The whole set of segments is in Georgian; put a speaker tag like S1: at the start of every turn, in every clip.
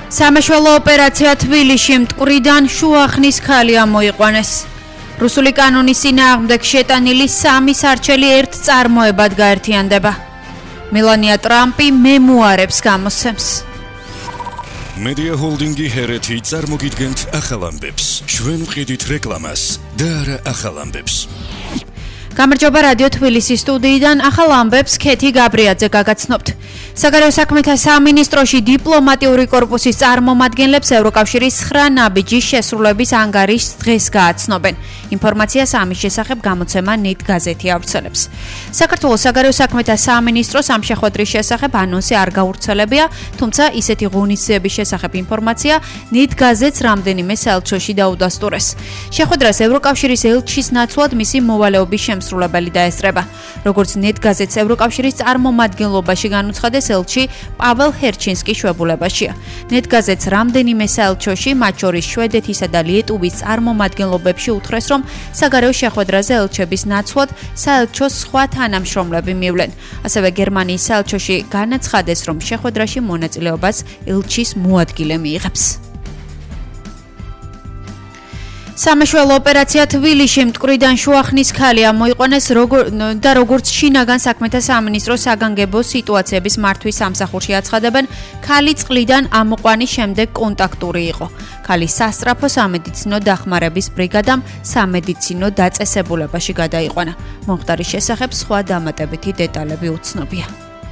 S1: სამეშველო ოპერაცია თბილისში მტკვრიდან შუახნის ქალი ამოიყვანეს. რუსული კანონის წინააღმდეგ შეტანილი 3 სარჩელი ერთ წარმოებად გაერთიანდება. მელანია ტრამპი მემუარებს გამოსცემს.
S2: Media Holdingi ჰერეთი წარმოგიდგენთ ახალ ამბებს. ჩვენ ვყიდით რეკლამას და არა ახალ ამბებს.
S1: გამარჯობა რადიო თბილისის სტუდიიდან ახალ ამბებს ქეთი გაბრიაძე გაგაცნობთ. საგარეო საქმეთა სამინისტროში დიპლომატიური კორპუსის წარმომადგენლებს ევროკავშირის 9 ნაბიჯის შესრულების ანგარის დღეს გააცნობენ. ინფორმაციას ამის შესახებ გამოცემა ნით გაზეთი ავრცელებს. საქართველოს საგარეო საქმეთა სამინისტროს ამ შეხვედრის შესახებ ანონსი არ გავრცელებია, თუმცა ისეთი ღონისძიების შესახებ ინფორმაცია ნით გაზეთს რამდენიმე საელჩოში დაუდასტურეს. შეხვედრას ევროკავშირის ელჩის ნაცვლად მისი მოვალეობის შემსრულებელი დაესწრება. როგორც ნით გაზეთს ევროკავშირის წარმომადგენლობაში განუცხადეს ელჩი პაվել ჰერჩინსკი შვებულებაშია. ნით გაზეთს რამდენიმე საელჩოში, მათ შორის შვედეთისა და ლიეტუვის წარმომადგენლობებში უთხრეს, რომ საგარეო შეხვედრაზე ელჩების ნაცვლად საელჩოს სხვა თანამშრომლები მივლენ. ასევე გერმანიის საელჩოში განაცხადეს, რომ შეხვედრაში მონაწილეობას ელჩის მოადგილე მიიღებს. სამეშველო ოპერაცია თბილისში მტკვრიდან შუახნის ქალი ამოიყვანეს და როგორც შინაგან საქმეთა სამინისტროს საგანგებო სიტუაციების მართვის სამსახურში აცხადებენ, ქალი წყლიდან ამოყვანის შემდეგ კონტაქტური იყო. ქალი სასწრაფო სამედიცინო დახმარების ბრიგადამ სამედიცინო დაწესებულებაში გადაიყვანა. მომხდარის შესახებ სხვა დამატებითი დეტალები უცნობია.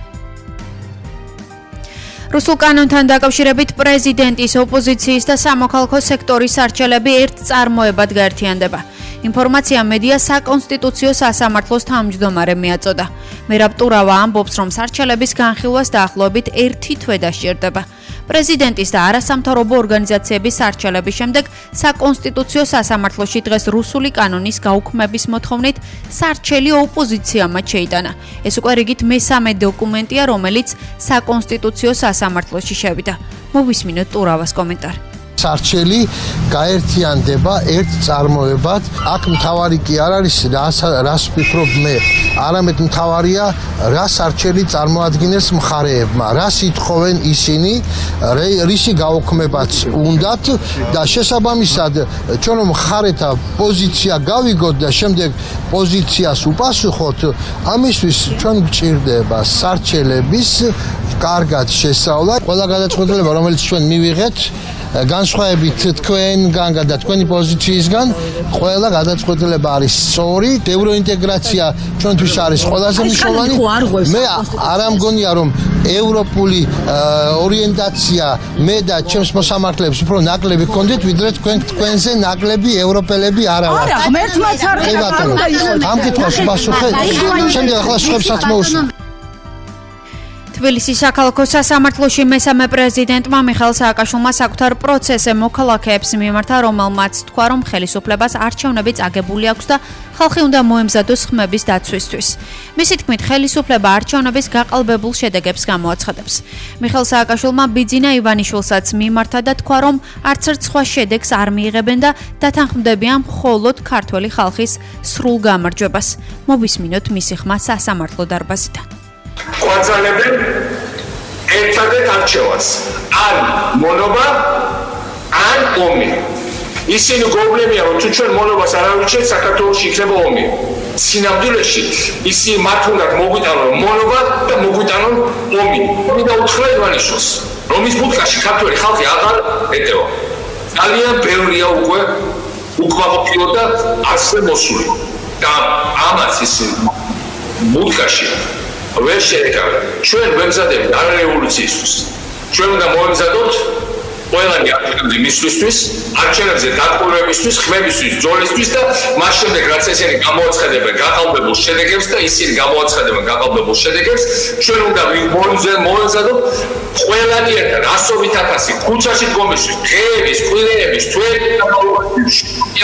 S1: რუსულ კანონთან დაკავშირებით პრეზიდენტის, ოპოზიციის და სამოქალაქო სექტორის არჩევნები ერთ წარმოებად გაერთიანდება. ინფორმაცია მედია საკონსტიტუციო სასამართლოს თავმჯდომარე მიაწოდა. მერაბ ტურავა ამბობს, რომ არჩევნების განხილვას დაახლოებით 1 თვე დასჭირდება. პრეზიდენტის და არასამთავრობო ორგანიზაციების არჩევნების შემდეგ საკონსტიტუციო სასამართლოში დღეს რუსული კანონის გაუქმების მოთხოვნით სარჩელი ოპოზიციამ შეიტანა. ეს უკვე რიგით მესამე დოკუმენტია, რომელიც საკონსტიტუციო სასამართლოში შევიდა. მოვისმინოთ ტურავას კომენტარი.
S3: სარჩელი გაერთიანდება ერთ წარმოებად. აქ მთავარი კი არ არის რას ვფიქრობ მე, არამედ მთავარია რას არჩელი წარმოადგენს მხარეებმა, რას ითხოვენ ისინი, რისი გაუქმებაც უნდათ და შესაბამისად ჩვენ მხარეთა პოზიცია გავიგოთ და შემდეგ პოზიციას უპასუხოთ, ამისთვის ჩვენ გჭირდება სარჩელების კარგად შესწავლა. ყველა გადაწყვეტილება, რომელიც ჩვენ მივიღეთ განსხვავებით თქვენგან და თქვენი პოზიციისგან, ყველა გადაწყვეტილება არის სწორი. ევროინტეგრაცია ჩვენთვის არის ყველაზე მნიშვნელოვანი. მე არ ამგონია, რომ ევროპული ორიენტაცია მე და ჩემს მოსამართლეებს უფრო ნაკლები გქონდეთ, ვიდრე თქვენზე ნაკლები ევროპელები არა ვართ.
S4: არა, ღმერთმაც არ უნდა
S3: ამ კითხვას პასუხი შემდეგ ახლა სხვებსაც მოუსმინე.
S1: თბილისის საქალაქო სასამართლოში მესამე პრეზიდენტმა მიხეილ სააკაშვილმა საკუთარ პროცესზე მოქალაქეებს მიმართა, რომელმაც თქვა, რომ ხელისუფლებას არჩევნები წაგებული აქვს და ხალხი უნდა მოემზადოს ხმების დაცვისთვის. მისი თქმით, ხელისუფლება არჩევნების გაყალბებულ შედეგებს გამოაცხადებს. მიხეილ სააკაშვილმა ბიძინა ივანიშვილსაც მიმართა და თქვა, რომ არც ერთ სხვა შედეგს არ მიიღებენ და დათანხმდებიან მხოლოდ ქართველი ხალხის სრულ გამარჯვებას. მოვისმინოთ მისი ხმა სასამართლო დარბაზიდან.
S5: ყვაძალებენ ერთადერთ არჩევას, ან მონობა, ან ომი. ისინი გოუბნებიან, რომ თუ ჩვენ მონობას არ ავირჩიეთ, საქართველოში იქნება ომი. სინამდვილეში ისინი მათ უნდათ მოგვიტანონ მონობა და მოგვიტანონ ომი. და უთხრა ივანიშვილს, რომ ის ბუდკაში ქართველი ხალხი აღარ ეტევა. ძალიან ბევრია უკვე უკმაყოფილო და ასე მოსული. და ამაც ის ბუდკაში ვერ შეეკავება. ჩვენ ვემზადებით არ რევოლუციისთვის. ჩვენ უნდა მოემზადოთ ყველანი არჩევნებზე მისვლისთვის, არჩევნებზე დატყვევებისთვის, ხმებისთვის, ძოლისთვის და მას შემდეგ რაც ესენი გამოაცხადებენ გაყალბებულ შედეგებს და ისინი გამოაცხადებენ გაყალბებულ შედეგებს, ჩვენ უნდა მოემზადოთ ყველანი ერთად 100,000 ქუჩაში დგომისთვის, დღეების, კვირეების, თვეების,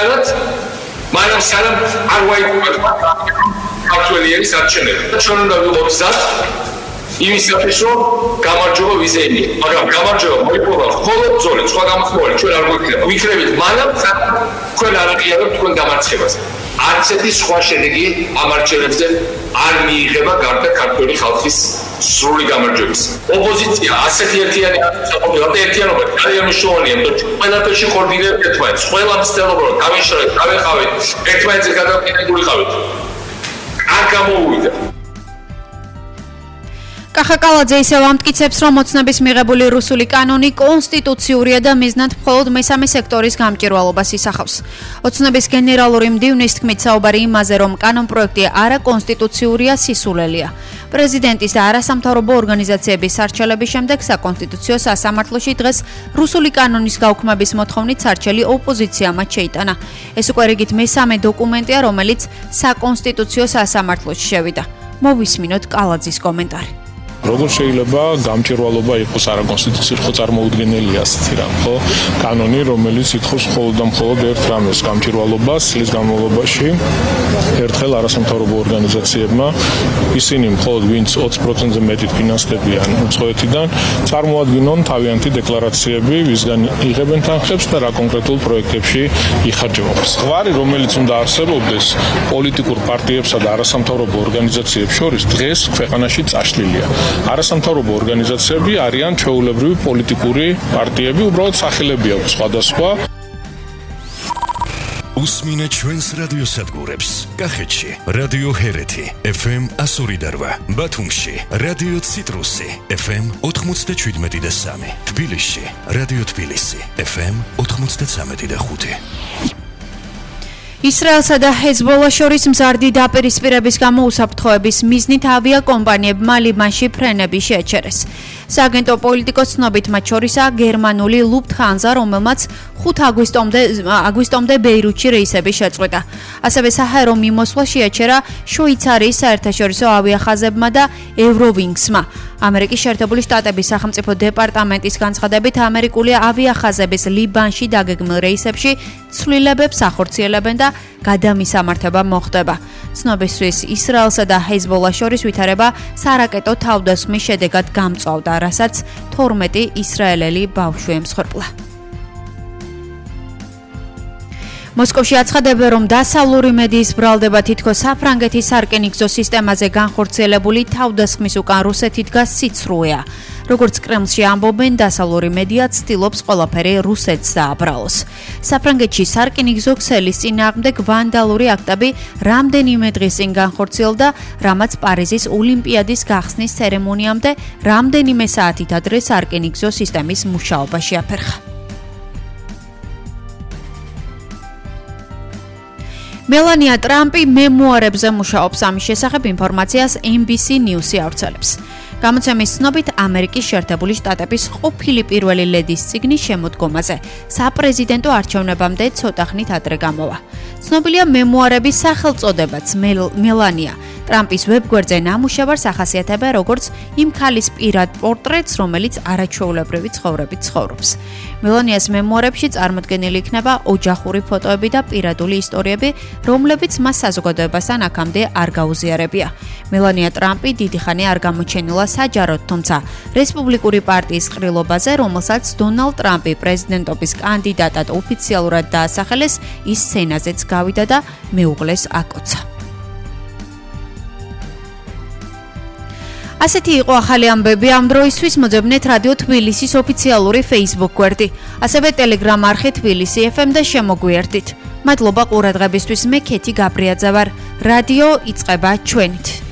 S5: მაგრამ სანამ არ ვაიკუპებთ ქართველი ერის არჩევნები. ჩვენ უნდა ვიყოთ გზად იმისათვის, რომ გამარჯვება ვიზეიმი. მაგრამ გამარჯვება მოიპოვა მხოლოდ ბრძოლით, სხვა გამოხმოვანი ჩვენ არ გვექნება. ვიქნებით მანამ, თქვენ არ აყიარებთ თქვენ დამარცხებას. არც ერთი სხვა შედეგი ამ არჩევნებზე არ მიიღება გარდა ქართული ხალხის სრული გამარჯვების. ოპოზიცია ასეთი ერთიანი ერთიანობა ძალიან მნიშვნელოვანია, რომ ყველაფერში კოორდინირებთ ერთმანეთს. ყველა მცდელობა რომ დავეხავეთ, ერთმანეთზე გადავყიდულიყავით. არ გამოუვიდა.
S1: კახაკალაძე ისევ ამტკიცებს, რომ ოცნების მიღებული რუსული კანონი კონსტიტუციურია და მიზნად მხოლოდ მესამე სექტორის გამჭვირვალობას ისახავს. ოცნების გენერალური მდივნის თქმით, საუბარი იმაზე, რომ კანონპროექტი არაკონსტიტუციურია, სისულელია. პრეზიდენტის და არასამთავრობო ორგანიზაციების სარჩელების შემდეგ საკონსტიტუციო სასამართლოში დღეს რუსული კანონის გაუქმების მოთხოვნით სარჩელი ოპოზიცია მათ შეიტანა. ეს უკვე რიგით მესამე დოკუმენტია, რომელიც საკონსტიტუციო სასამართლოში შევიდა. მოვისმინოთ კალაძის კომენტარი.
S6: როგორ შეიძლება გამჭვირვალობა იყოს არაკონსტიტუციურ ხო წარმოუდგენელია ასეთი რამ, ხო? კანონი, რომელიც ითხოვს მხოლოდ და მხოლოდ ერთ რამეს, გამჭვირვალობას წლის განმავლობაში ერთხელ არასამთავრობო ორგანიზაციებმა, ისინი მხოლოდ ვინც 20%-ზე მეტით ფინანსდებიან უცხოეთიდან, წარმოადგინონ თავიანთი დეკლარაციები, ვისგან იღებენ თანხებს და რა კონკრეტულ პროექტებში იხარჯებენ. ზღვარი, რომელიც უნდა არსებობდეს პოლიტიკურ პარტიებსა და არასამთავრობო ორგანიზაციებს შორის, დღეს ქვეყანაში წაშლილია. არასამთავრობო ორგანიზაციები არიან ჩვეულებრივი პოლიტიკური პარტიები, უბრალოდ სახელები აქვს სხვადასხვა.
S2: უსმინეთ ჩვენს რადიოსადგურებს. კახეთში რადიო ჰერეთი FM 102.8, ბათუმში რადიო ციტრუსი FM 97.3, თბილისში რადიო თბილისი FM 93.5.
S1: ისრაელსა და ჰეზბოლას შორის მზარდი დაპირისპირების გამო უსაფრთხოების მიზნით ავიაკომპანიებმა ლიბანში ფრენები შეაჩერეს. სააგენტო პოლიტიკოს ცნობით მათ შორისაა გერმანული ლუფტჰანზა, რომელმაც 5 აგვისტომდე ბეირუთში რეისები შეწყვეტა. ასევე საჰაერო მიმოსვლა შეაჩერა შვეიცარიის საერთაშორისო ავიახაზებმა და ევროვინგსმა. ამერიკის შეერთებული შტატების სახელმწიფო დეპარტამენტის განცხადებით, ამერიკული ავიახაზების ლიბანში დაგეგმილ რეისებში ცვლილებებს ახორციელებენ და გადამისამართება მოხდება. ცნობისთვის ისრაელსა და ჰეზბოლას შორის ვითარება სარაკეტო თავდასხმის შედეგად გამწვავდა, რასაც 12 ისრაელელი ბავშვი ემსხვერპლა. მოსკოვში აცხადებენ, რომ დასავლური მედიის ბრალდება თითქოს საფრანგეთის სარკინიგზო სისტემაზე განხორციელებული თავდასხმის უკან რუსეთი დგას სიცრუეა. როგორც კრემლში ამბობენ, დასავლური მედია ცდილობს ყველაფერი რუსეთს დააბრალოს. საფრანგეთში სარკინიგზო ქსელის წინააღმდეგ ვანდალური აქტები რამდენიმე დღის წინ განხორციელდა, რამაც პარიზის ოლიმპიადის გახსნის ცერემონიამდე რამდენიმე საათით ადრე სარკინიგზო სისტემის მუშაობა შეაფერხა. მელანია ტრამპი მემუარებზე მუშაობს, ამის შესახებ ინფორმაციას NBC News-ი ავრცელებს. გამოცემის ცნობით, ამერიკის შეერთებული შტატების ყოფილი პირველი ლედის წიგნის შემოდგომაზე საპრეზიდენტო არჩევნებამდე ცოტა ხნით ადრე გამოვა. ცნობილია მემუარების სახელწოდებაც მელანია. ტრამპის ვებგვერდზე ნამუშევარს ახასიათებენ როგორც იმ ქალის პირად პორტრეტს, რომელიც არაჩვეულებრივი ცხოვრებით ცხოვრობს. მელანიას მემუარებში წარმოდგენილი იქნება ოჯახური ფოტოები და პირადული ისტორიები, რომლებიც მას საზოგადოებასთან აქამდე არ გაუზიარებია. მელანია ტრამპი დიდი ხანი არ გამოჩენილა საჯაროდ, თუმცა რესპუბლიკური პარტიის ყრილობაზე, რომელსაც დონალდ ტრამპი პრეზიდენტობის კანდიდატად ოფიციალურად დაასახელეს, ის სცენაზეც გავიდა და მეუღლეს აკოცა. ასეთი იყო ახალი ამბები ამ დროისთვის. მოძებნეთ რადიო თბილისის ოფიციალური Facebook გვერდი, ასევე Telegram არხი თბილისი FM და შემოგვიერთდით. მადლობა ყურადღებისთვის. მე ქეთი გაბრიაძე ვარ. რადიო იწყება ჩვენით.